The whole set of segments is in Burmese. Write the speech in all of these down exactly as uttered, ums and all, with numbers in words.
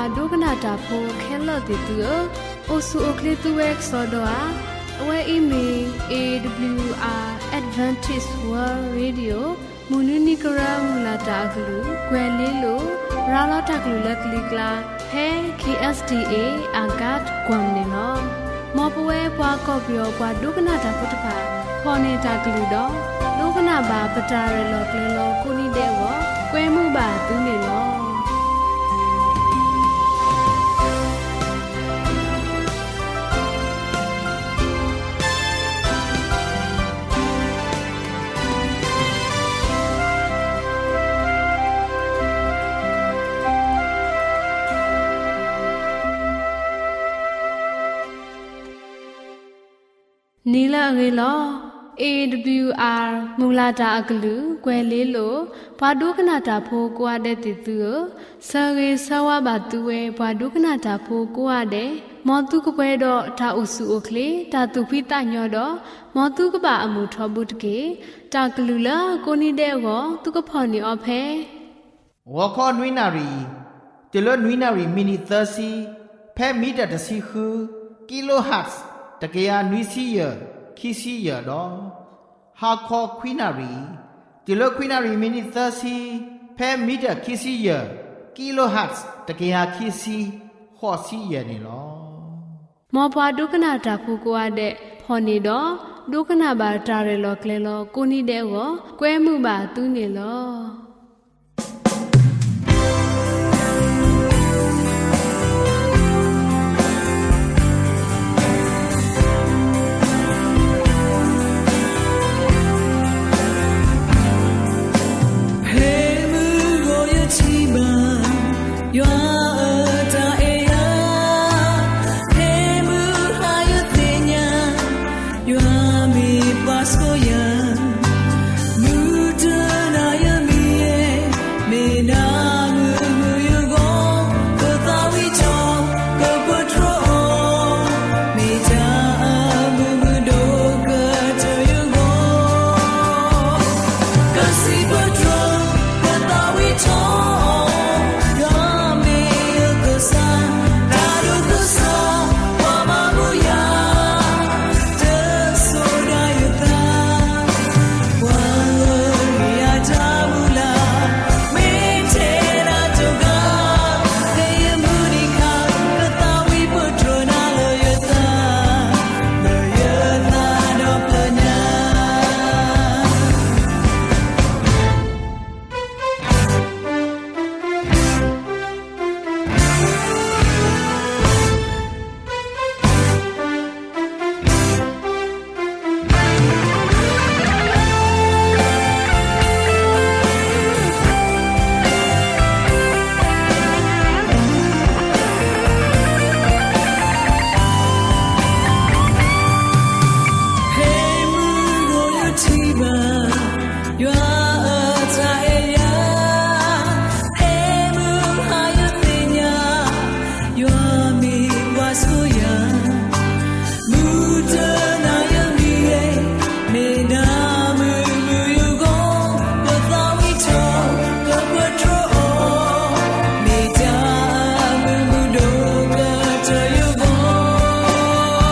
ดูกนาดาโพแค่ละติตัวโอสุโอคลิตัวเอกสอดว่าအဝဲအီမီ เอ ดับเบิลยู อาร์ Adventist World Radio မူနူနီကရမူလာတာဂလူကွယ်လေးလိုရာလာတာဂလူလက်ကလီကလာဟဲ เค เอส ดี เอ အန်ကတ်ကွမ်နေနော်မောပွဲပွားကော့ပြောပွားဒုကနာတာပုတ္တပါဖော်နေတာဂလူတော့ဒုကနာပါပတာရလောကလေးလောကိုနီတဲ့ဝကွဲမှုပါသူနေလောနီလာရေလော เอ ดับเบิลยู อาร์ မူလာတာအကလူကွယ်လေးလိုဘာဒုကနာတာဖိုးကွာတဲ့တီသူဆာရေဆဝဘာတူဝဲဘာဒုကနာတာဖိုးကွာတဲ့မောတုကပွဲတော့တာအုစုအိုကလေတာသူဖိတညောတော့မောတုကပါအမှုထောဘူးတကေတာကလူလာကိုနီတဲ့ကောသူကဖော်နေအဖဲဝါခေါ်နွိနာရီတေလနွိနာရီမီနီသร์ซีဖဲမီတာတစီခူကီလိုဟတ်စ်တကယ်နွိစီယခီစီယတော့ဟာခေါ်ခွိနာရီဒီလိုခွိနာရီမီနီသร์ซีဖဲမီတာခီစီယကီလိုဟတ်စ်တကယ်ခီစီဟောစီယနေလောမောဘွားဒုက္ခနာတာဖူကွာတဲ့ဖော်နေတော့ဒုက္ခနာပါတာရလောကလေလောကိုနီတဲ့ကောကွဲမှုပါသူးနေလော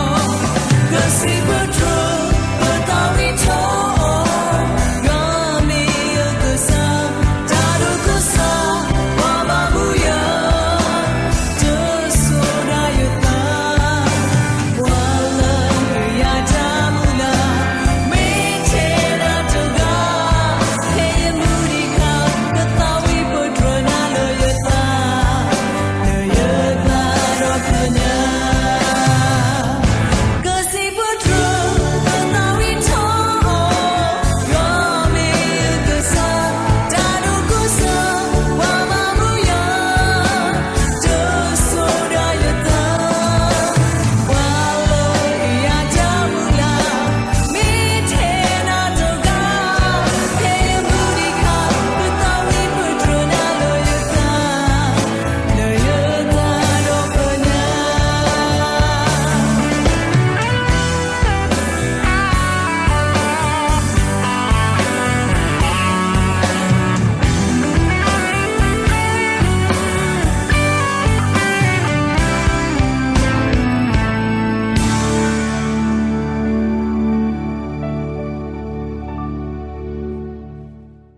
See what trouble, but I will tell.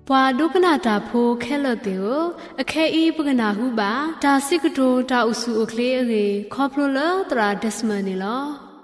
ပွာဒုကနာတာဖိုခဲလတေကိုအခဲဤပကနာဟုပါဒါစိကတိုတာဥစုအခလေးအေခေါပလိုလာတရာဒက်စမနီလော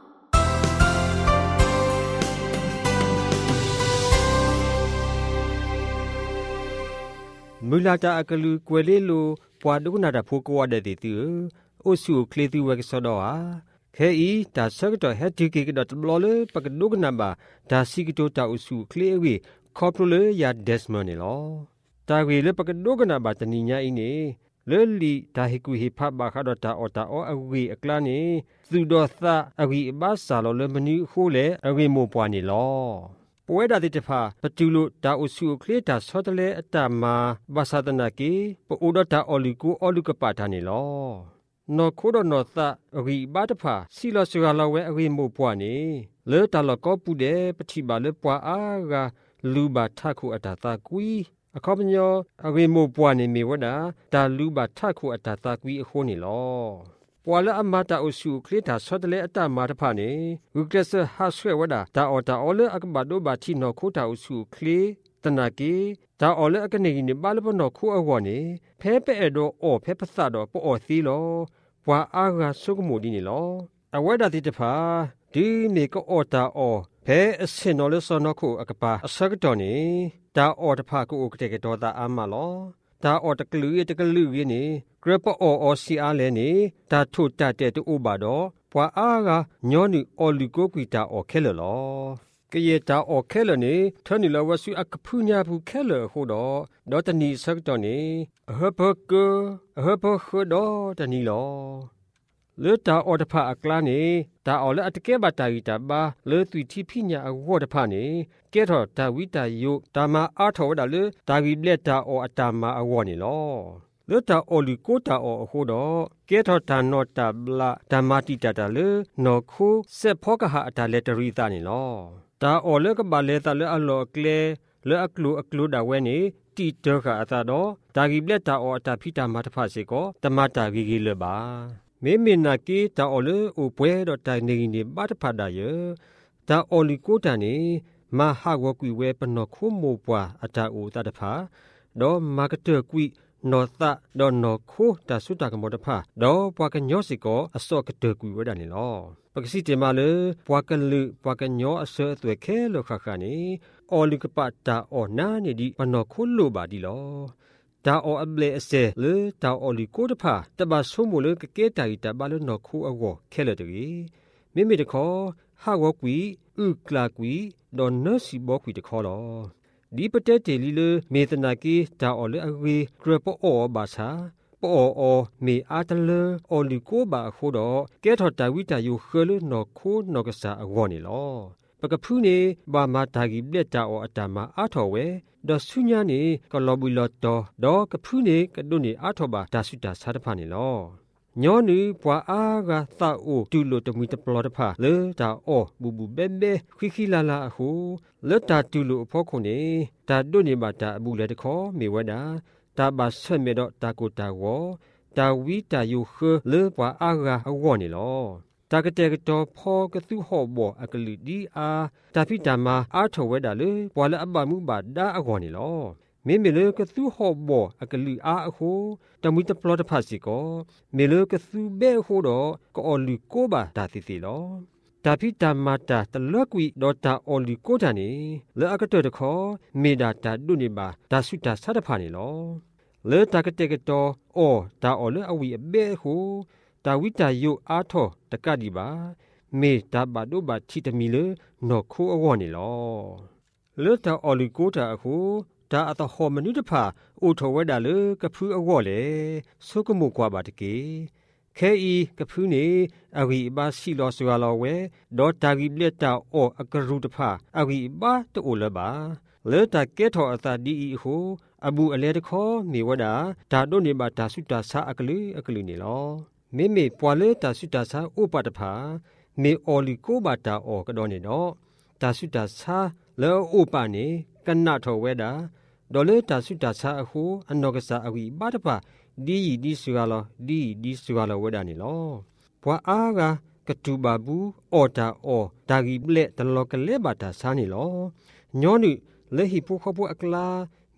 မူလာတာအကလူကွယ်လေးလိုပွာဒုကနာတာဖိုကွာတဲ့တီတူဥစုအခလေးသူဝက်ဆောတော့ဟာခဲဤဒါဆကတော့ဟက်ဒီကေကတော့ဘလောလေပကဒုကနာဘာဒါစိကတိုတာဥစုအခလေးအေခေါပလိုလာယာဒက်စမနီလောတာဂီလေပကဒုကနာဘာတနီညာအင်းနေလေလီဒါဟီကူဟီဖဘာခါဒတာအော်တာအောအဝီအကလာနေသူတော်သအဝီအဘဆာလောလေမနီခိုးလေအဝီမိုပွားနေလောပွဲဒါတိတဖာပတူလို့ဒါအဆုခလေတာဆောတလေအတမာဘာသာတနာကေပိုဒတာအော်လီကိုအော်လူကပါတာနေလောနော်ခိုးတော့နော်သအဝီဘာတဖာစီလောဆူလာဝဲအဝီမိုပွားနေလေတာလောကောပူတဲ့ပတိပါလေပွားအားကလူဘာထခုအတာတာကွီအခပညောအဝေမိုပွားနေမီဝဒဒါလူဘာထခုအတာတာကွီအခုနေလောပွာလအမတာအဆုခလီတာဆောတလေအတမာတဖာနေဝုကရဆဟာဆွဲဝဒဒါအော်တာအော်လအကဘဒိုဘာတီနောခိုတာအဆုခလီတနာကီဒါအော်လအကနေနေဘာလဘနောခိုအဝနေဖဲပဲ့တော့အော်ဖဲပသတော့ပေါ်အော်သီလောပွာအားကဆုကမိုဒီနေလောအဝဒတိတဖာဒီမေကအော်တာအော်ဖဲအစင်နော်လဆောနခုအကပါအစကတော်နေတာအော်တဖာကိုအိုကတဲ့ကတော့တာအမလောဒါအော်တကလူရတကလူရနေဂရပအော်အော်စီအားလဲနေတာထုတတ်တဲ့တူဘာတော့ဘွာအားကညောနီအော်လူကိုကွီတာအော်ခဲလောကရေတာအော်ခဲလနေထနီလဝဆူအကဖူညာဘူးခဲလဟိုတော့ဒေါ်တနီစကတော်နေအဟဘကအဟဘခဒေါ်တနီလောလေတာအော်တဖာအကလာနေတာအော်လေအတကဲဘာတာဂီတာဘာလေသွီတီဖိညာအဝတ်တဖာနေကဲတော့တာဝီတာယုတာမအားထောဒါလေတာဂီလက်တာအော်အတာမအဝတ်နေလောလေတာအော်လီကိုတာအော်အခုတော့ကဲတော့တာနော့တာဘလာဓမ္မတိတာတာလေနော်ခုဆက်ဖောကဟာအတာလက်တရီတာနေလောတာအော်လေကဘာလေတာလေအလောကလေလေအကလူအကလူဒါဝဲနေတီတောကအတာတော့တာဂီလက်တာအော်အတာဖိတာမတဖာစေကောတမတာဂီဂီလေပါမေမနာကီတာအော်လေအိုပွဲတော့တိုင်နေနေဘာတဖတ်ဒါယတာအော်လီကိုတန်နေမဟာဝကွီဝဲပနောခုမိုပွာအတာအိုတတဖာဒေါ်မာကတကွီနော်သဒေါ်နော်ခိုတာဆုတာကမောတဖာဒေါ်ပွားကညောစီကောအစောကတကွီဝဲဒါနေလောပကစီတေမလေပွားကလူပွားကညောအစောအသွဲခဲလောခခနေအော်လီကပတာအော်နာနေဒီပနောခုလိုပါဒီလောဒါအော်အဘလေအစဲလေဒါအော်လီကိုတဖာတဘာဆုံးမလို့ကကဲတိုင်တဘာလို့နော်ခုအဝခဲလေတူမိမိတခေါ်ဟာဝကွီဥကလာကွီဒေါ်နစီဘောကွီတခေါ်လောဒီပတဲတေလီလေမေတနာကီဒါအော်လေအဝေဂရပအောဘာသာပေါ်အောမေအာတလေအော်လီကိုဘာခိုးတော့ကဲထော်တာဝီတာယိုခဲလေနော်ခိုးနော်ကစားအဝနေလောပကဖူးနေဘာမာတာဂီလက်တာအော်အတမအားထော်ဝဲဒေါ်ဆုညာနေကလောဘူလော်တော်ဒေါ်ကဖူးနေကဒုန်နေအားထော်ပါဒါဆုတာစားတဖာနေလောညောနီဘွာအားကသအိုတူလိုတမီတပလောတဖာလေတာအောဘူဘူဘဲဘဲခိခိလာလာအခုလေတာတူလိုအဖို့ခုနေဒါဒုန်နေပါတာအဘူးလေတခေါ်မေဝဒာတာဘာဆွဲမေတော့တာကိုတာဝတာဝီတာယုခလေဘွာအားကအဝနေလောတာကတဲ့ကတော့ဖောကသူဟောဘောအကလူဒီအားတာဖိတာမာအားထော်ဝဲတာလေဘွာလေအပမှုပါဒါအဝနေလောမေမေလေကသူဟောဘောအကလူအားအခုတမီတပလောတဖာစီကောမေလေကသူဘဲဟိုတော့ကောလူကိုပါဒါစီစီလောတာဖိတာမာတာတလကွီဒေါ်တာအော်လီကိုတာနေလေအကတဲ့တခေါ်မေဒါတာဒုနေပါဒါဆုတာဆတ်တဖာနေလောလေတာကတဲ့ကတော့အော်ဒါအော်လေအဝီအဘဲဟိုတာဝိတာယုအားထောတကတိပါမေဒါဘာဒိုဘာချီတမီလေနော်ခိုးအဝနေလောလေတာအော်လီကိုတာအခုဒါအတဟောမနုတဖာအိုထောဝဲတာလေကဖူးအဝေါ်လေဆုကမှုကွာပါတကေခဲဤကဖူးနေအဝီဘာစီလောဆွာလောဝဲဒေါ်တာဂီပလက်တာအောအကရုတဖာအဝီဘာတိုလဘာလေတာကဲထောအတာဒီဤဟုအဘူအလဲတခေါ်မေဝဒာဒါတို့နေပါဒါဆုတာဆာအကလူအကလူနေလောမေမေပွာလေတာဆုတာဆာဥပတဖာမေအော်လီကိုဘာတာအောကတော်နေတော့ဒါဆုတာဆာလောဥပနေကနထောဝဲတာဒေါ်လေတာဆုတာဆာအခုအနောကစားအဝီဘာတပါဒီဒီဆူလာဒီဒီဆူလာဝဲတာနေလောဘွာအားကကတူဘာဘူးအော်တာအော်ဒါဂီပလက်တလောကလေဘာတာဆာနေလောညောနိလေဟိပိုခပိုအကလာ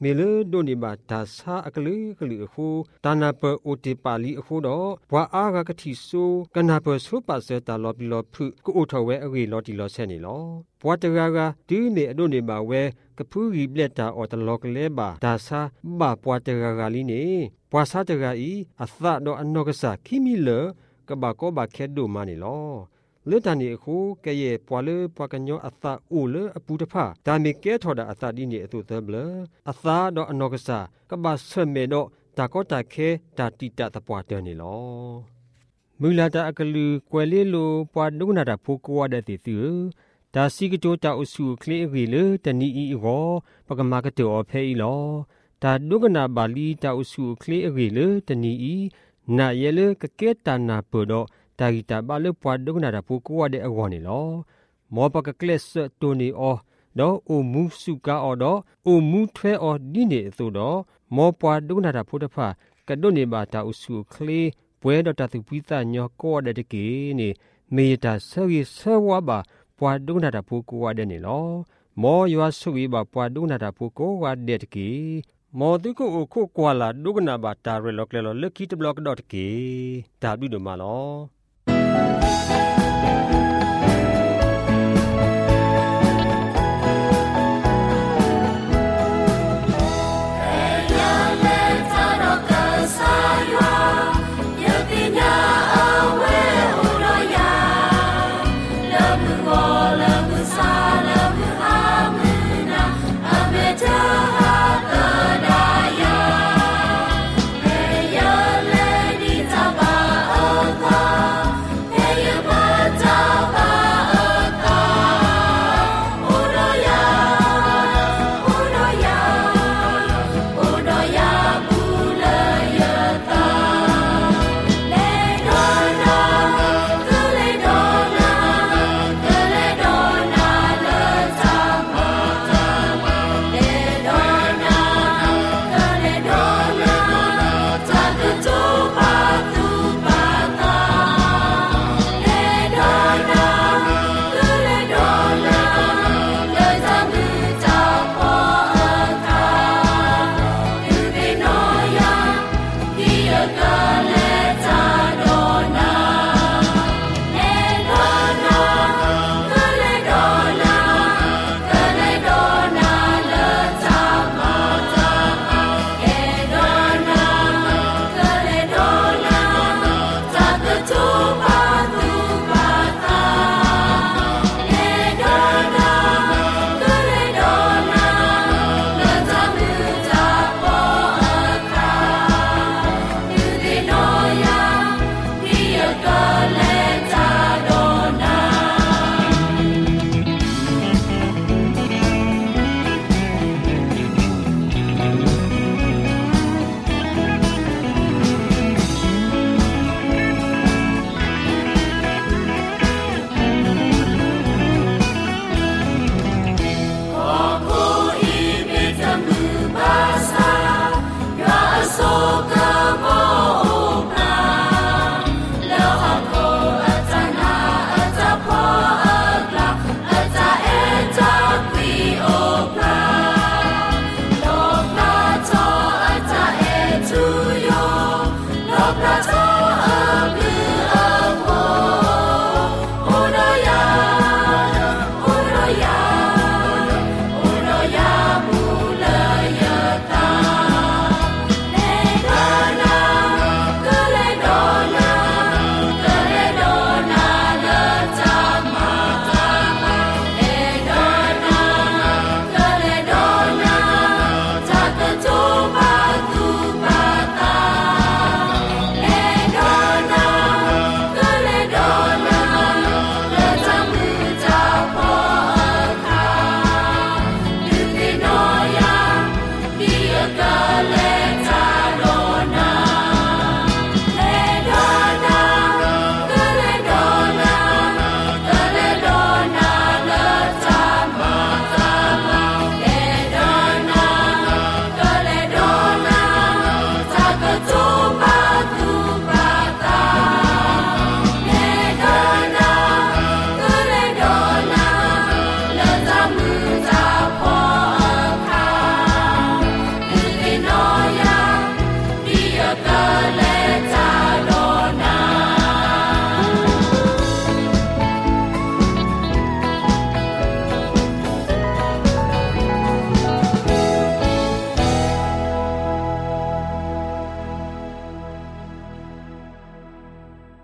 မေလဒိုနီဘာဒါဆာအကလေကလူအခုတာနာပအိုတီပါလီအခုတော့ဘွာအားကကတိဆိုကနာပဆုပါစတာလော်ဘီလော်ဖုကိုအိုထဝဲအဝေလော်တီလော်ဆက်နေလောဘွာတရာကဒီနေအဒိုနီဘာဝဲကဖူးရီပလက်တာအော်တလော်ကလေးပါဒါဆာဘာဘွာတရာကလီနေဘွာဆာတရာဤအသတော့အနောကဆာခိမီလကဘာကောဘာခဲဒိုမာနေလောလေတန်ဒီအခုကဲရဲ့ပွာလေပွာကညောအသအိုလေအပူတဖာဒါမီကဲထော်တာအသဒီနေအတူသဘလအသတော့အနောကဆာကဘာဆွေမေတော့တာကောတာခဲတာတိတတပွားတယ်နေလောမူလာတာအကလူကွယ်လေးလိုပွာဒုနာတာဖိုးကွာတဲ့တီသူဒါစီကတိုတာအဆူကလေးရီလေတနီဤရောပကမာကတောဖဲဤလောဒါဒုကနာဘာလီတာအဆူကလေးရီလေတနီဤနာရဲလေကကဲတနာပိုတော့တာဂီတာဘာလေပွာဒုကနာတာဖိုးကွာတဲ့အကောနေလောမောပကကလစ်တိုနီအောတော့အိုမူစုကာအော်တော့အိုမူထွဲအော်ဒီနေသို့တော့မောပွာဒုကနာတာဖိုးတဖာကဒုနေဘာတာအဆူကလေးပွဲတော့တသူပိသညောကောတဲ့တကေနေမေတာဆောရီဆောဝါဘာပွာဒုနာတာဖိုကိုဝါတဲ့နေလောမောရွာဆုဝေးဘာပွာဒုနာတာဖိုကိုဝါတဲ့တကေမောတုကိုအခုကွာလာဒုကနာဘာတာရလောကလောလက်ကီတဘလော့ဒေါတ်ကေဒါဘီဒိုမာလော Hey,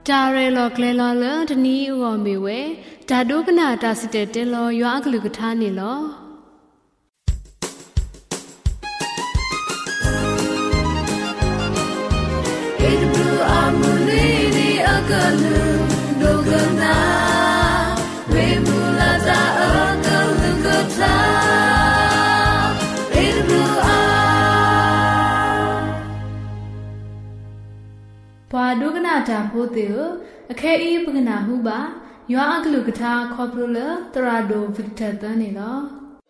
ตาเรลอกเลลอเลทนี้อวอมีเวตาดูกนาตาสิเตเตลอยอักลุกทานี่ลอเอ็ดบลูอามูลีดีอากาลูดูกนาเวมูลาตาอากาลุกทาปาดูกนาตาโพเตออแค่อีปกนาหูบายออักลุกทาคอปรุลตราโดวิกเตอร์ตันนี่ลอ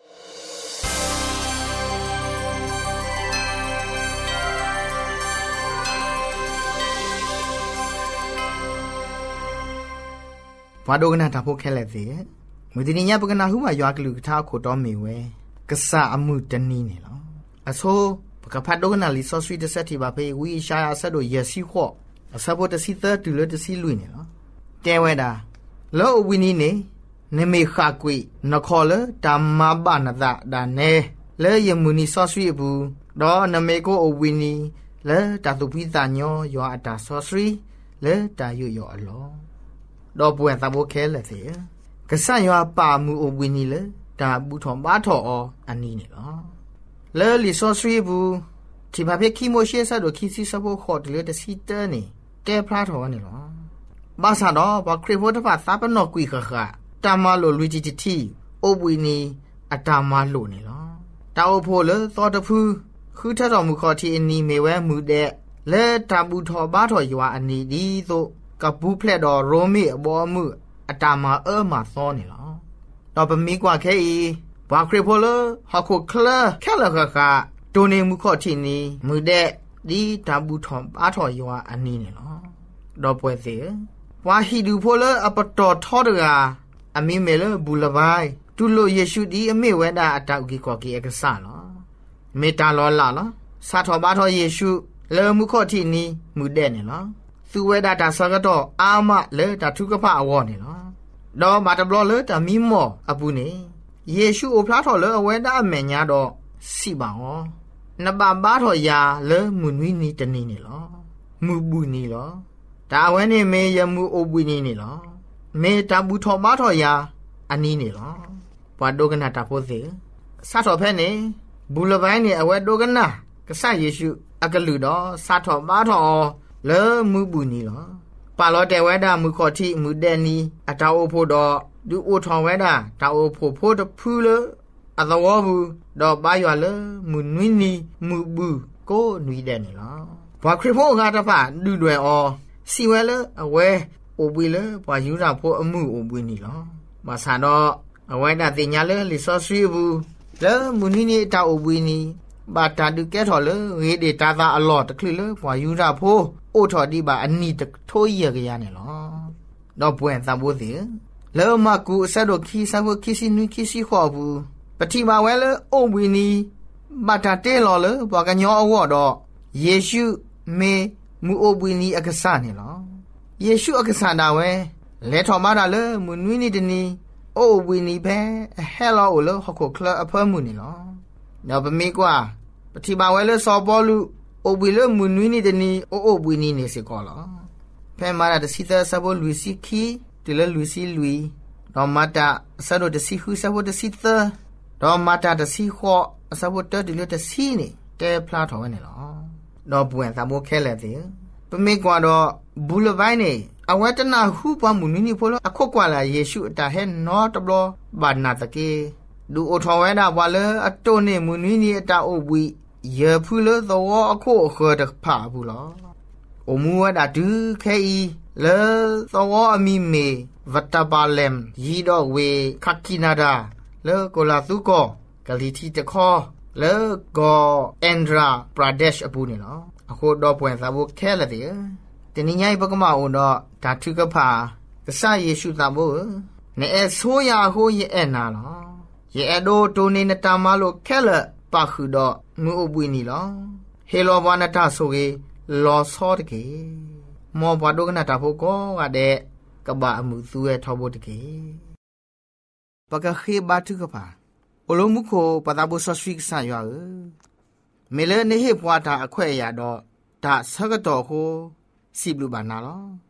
ปาดูกนาตาโพแค่แลเตมื้อนี้ญาปกนาหูบายออักลุกทาโคตอมีเวกษาอมุตนีนี่ลออโซปกพัดดูกนาลิซอสวีเดเซติบาเปวิชาอาซะโดเยซิขออาซาโบตสิเตอร์ตุเลตสิลุยนี่ลอแกเวดาလောအဝီနီနေနမေခါကွေနခေါ်လတမဘာနဒဒါနေလဲယမူနီဆော့ဆွေဘူးဒေါ်နမေကိုအဝီနီလဲတာသူပိတာညောယောအတာဆော့ဆွေလဲတာယွယောအလောဒေါ်ပွင့်သဘောခဲလက်စီကဆန်ယောပါမူအဝီနီလဲတာဘူးထောဘာထောအောအနီနေလောလဲလီဆော့ဆွေဘူးဒီဘာဖြစ်ခီမိုရှေဆာဒိုခီစီဆဘောခေါ်တယ်တစီတဲနေတဲဖလားထောနေလောဘာသာတော့ဘာခရစ်ဖို့တဖတ်သပနောကွီခခတာမလိုလူကြီးတီအိုဝီနီအတာမလိုနေလောတာအိုဖို့လေသောတဖူးခူးထတော်မူခေါ်တီအနီမေဝဲမူတဲ့လဲတာဘူးထောဘာထောရွာအနီဒီသို့ကပူးဖလက်တော်ရိုမီအဘောမှုအတာမအဲမသောနေလောတော့ပမီကွာခဲဤဘာခရစ်ဖို့လေဟခုခလခဲလခခတိုနေမူခေါ်တီနီမူတဲ့ဒီတာဘူးထောဘာထောရွာအနီနေလောတော့ပွဲစီဝါဟီဒူဖိုလအပတော်ထောဒရာအမီမဲလဘူလဘိုင်တူလိုယေရှုဒီအမေဝဲတာအတောက်ကြီးကော်ကီအကဆာလောမေတာလောလာလောစာထောဘာထောယေရှုလေမှုခော့တီနီမူတဲ့နေလောသူဝဲတာတာဆကတော့အာမလေတာထုကဖအဝေါ်နေလောတော့မာတဘလောလေတာမီမောအပူနေယေရှုအဖလားထောလေအဝဲတာအမေညာတော့စီပါဟောနဘာဘာထောယာလေမူနွီနီတနီနေလောမူဘူးနီလောတာဝဲနေမေယမှုအိုပွီနေနေလောမေတဘူထောမထောယာအနီးနေလောဘွာဒိုကနာတာဖို့စေစထောဖဲနေဘူလပိုင်းနေအဝဲဒိုကနာကဆယေရှုအကလူတော့စထောမထောလဲမှုပူနီလောပါလောတဲဝဲတာမူခေါ်တိမူတဲ့နီအတောအိုဖို့တော့ဒူအိုထောင်ဝဲတာတာအိုဖို့ဖို့တဖူးလအသဝဘူးတော့ဘာရွာလမူနွီနီမူဘူးကိုနွီတဲ့နေလောဘွာခရဖို့ကတဖဒူတွေအောစီဝဲလအဝဲအိုပွေလပွာယူတာဖို့အမှုအိုပွေနီလောမဆန်တော့အဝဲတာတင်ညာလေလီဆော့ဆွေဘူးလဲမူနီနီတာအိုပွေနီဘာတာဒုကဲထော်လေရေဒေတာသာအလော့တခလလေပွာယူတာဖို့အိုထော်ဒီပါအနီတထိုးရကြရနေလောတော့ပွင့်သဘောစီလဲမကူအဆက်တော့ခီဆာဖို့ခီစီနွီခီစီခေါ်ဘူးပတိမာဝဲလေအိုပွေနီဘာတာတဲလော်လေပွာကညောအဝေါ်တော့ယေရှုမေမူအိုပွီနီအကဆာနေလောယေရှုအကဆာနာဝဲလဲထော်မာတာလေမူနွီနီတနီအိုပွီနီပဲဟဲလောအိုလောဟခုခလအဖမှုနေလောနော်ပမေကွာပတိပါဝဲလေစောပေါ်လူအိုပွီလေမူနွီနီတနီအိုအိုပွီနီနေစေကောလောဖဲမာတာတစီသဆဘောလူစီခီတီလေလူစီလူတော့မတာဆာဒိုတစီခူဆဘောတစီသတော့မတာတစီခောဆဘောတတီလေတစီနေတဲဖလားထော်ဝဲနေလောတော့ပွင့်သဘောခဲလက်သေးပမေကွာတော့ဘူလပိုင်းနေအဝဲတနာဟုပွားမှုနီနီဖိုလအခုကွာလာယေရှုအတာဟဲနော်တဘလဘာနာတကေဒူအိုထော်ဝဲတာဘွာလေအတုန်နေမှုနီနီအတာအိုဝီယေဖူလသောအခုခောတဖာဘူးလောအမူဝဒတူခဲဤလေသောအမီမေဝတဘာလမ်ရီတော့ဝေခကီနာဒာလေကိုလာသူကောဂလီတီတခောလေကောအန်ဒရာပရာဒက်ရှ်အပူနေလောအခုတော့ပွင့်သဘောခဲလက်တယ်တနင်္ဂနွေပကမအောင်တော့ဓာတုကဖာကဆယေရှုသဘောနေအဆိုးရဟိုးရဲ့နာလောရဲ့အဒိုတိုနေနတမလို့ခဲလက်ပါခုတော့ငူအပွေးနီလောဟေလောဘနတာဆိုကေလောစောတကေမောဘဒုကနတာဖို့ကောကတဲ့ကဘာအမှုသူရဲ့ထောဖို့တကေပကခေဘာတုကဖာအလုံးမှုကိုပတာဘဆဆွိကဆာရွာမေလနေဟေပွားတာအခွဲ့ရတော့ဒါဆကတော့ဟိုစီဘလူဘာနာလော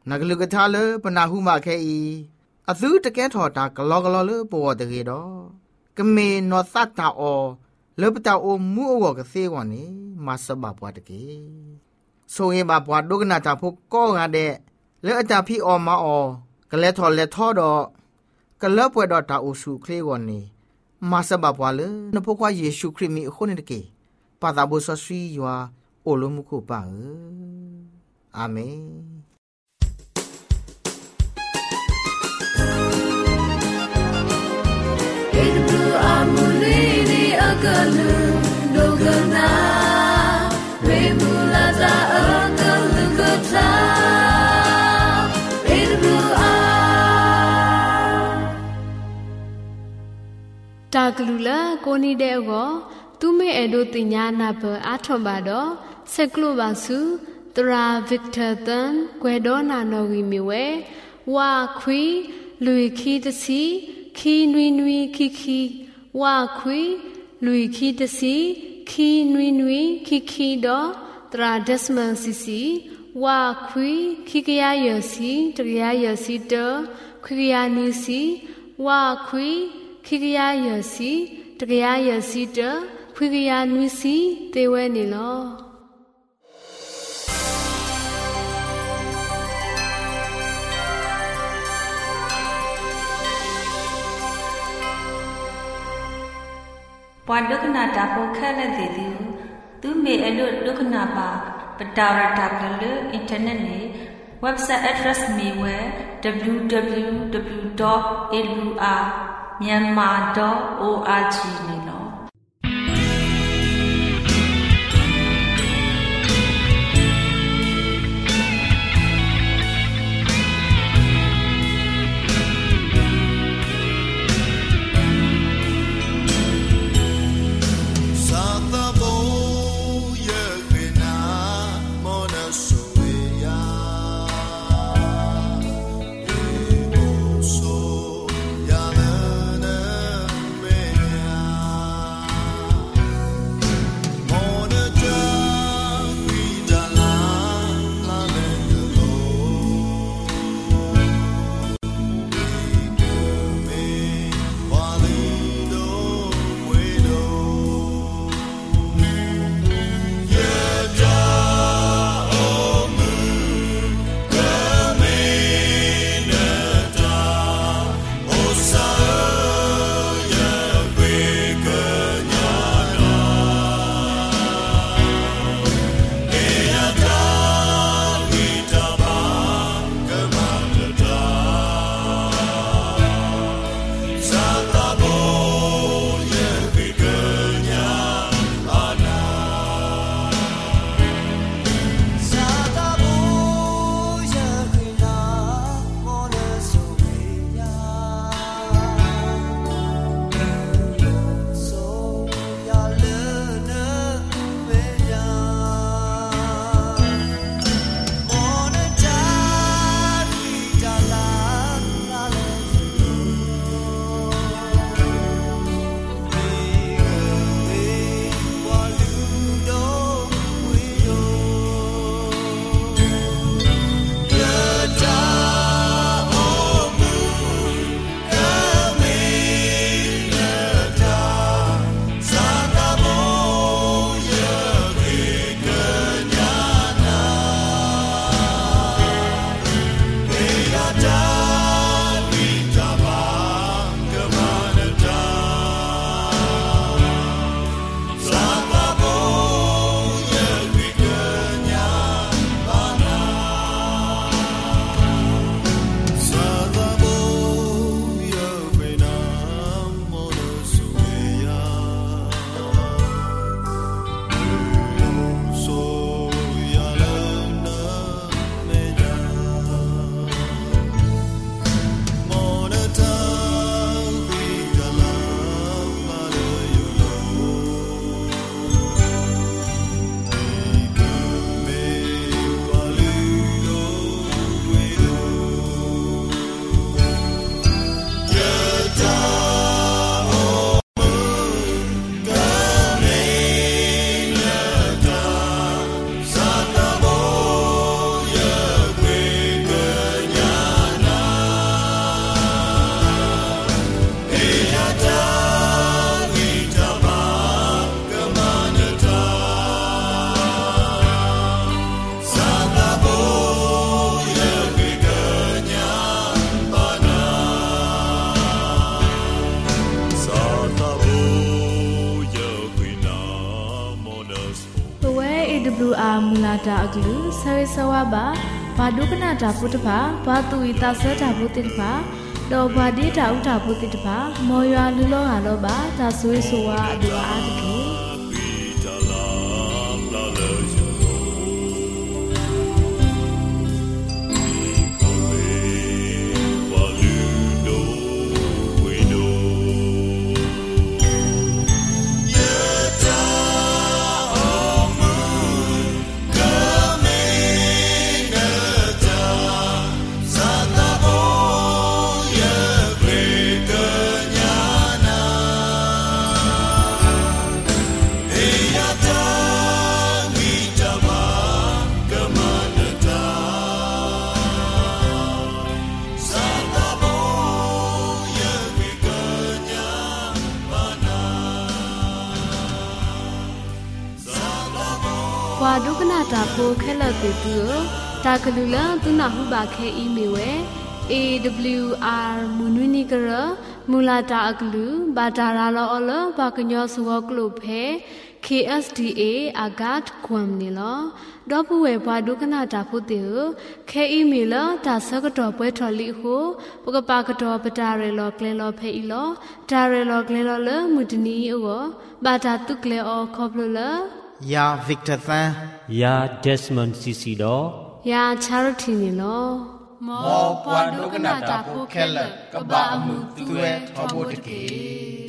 นักลุกทาเลปนาหูมาแค่อีอาซื้อตะแกถอตากลอกลอเลปวดตะเกดอกเมนอสัตตาอเลปตาโอมูอวกเสกวันนี้มาสบาปวดตะเกโซเฮบาปวดดุกนาตาพกก็งาเดเลอาจาพี่ออมาอกะเลทอเลทอดอกะเลปวดดอตาโอสุเคลวันนี้มาสบาปวาเลนพกว่าเยซูคริสต์มีคนนี่ตะเกปาตาบุสซียัวโอโลมุคุปาเออาเมน Amuli di agalu dogana remulaza agalu gata irbu a taglula koni de go tume edo tinya na ba athon ba do seklo ba su tra victor tan kwedo na no wi mi we wa khwi lui khi de si khi nui nui khi khi wa khwi lui khi de si khi nui nui khi khi do tra desman si si wa khwi khi kya yo si tra yo si do khwi ya ni si wa khwi khi kya yo si tra yo si do khwi kya nui si te we ni lo ปวดดุกนาตาโปแค่ละเดียวตูเมอลุดุกนาปาปดาวรดักกลอินเทอร์เน็ตเนเว็บไซต์ address มีเว ดับเบิลยู ดับเบิลยู ดับเบิลยู ดอท เอ ยู อาร์ มยันมา ดอท โอ อาร์ จี นี่เนาะน W R မူလာတာအကလူဆရိစဝါဘာဘာဒုကနာတာဖုတပါဘာတူဤတာဆတာဖုတိတပါတော့ဘာဒီတာဥတာဖုတိတပါမော်ရွာလူလောဟာလောပါဒါဆွေးဆိုဝါအဒူအားတကေဝါဒုကနာတာဖိုခဲလတေတူတာကလူလသူနာဟုပါခဲအီးမေဝဲ A W R မူနွီနီကရမူလာတာအကလူဘာဒါရာလောအလဘာကညောစဝကလုဖဲ K S D A အဂတ်ကွမ်နီလောဒေါ်ပဝဲဘွာဒုကနာတာဖိုတေခဲအီးမေလတာဆကတော်ပွဲထော်လီဟုပကပါကတော်ပတာရဲလောကလဲလောဖဲအီလောတာရဲလောကလဲလောလမူဒနီအောဘာတာတုကလဲအောခေါပလလยาวิกเตอร์ซันยาเดสมอนด์ซีซีดอยาชาริทีนีโลมอปวาดกนาตาโพแคลกะบะอมุตุเอทอโบตะเก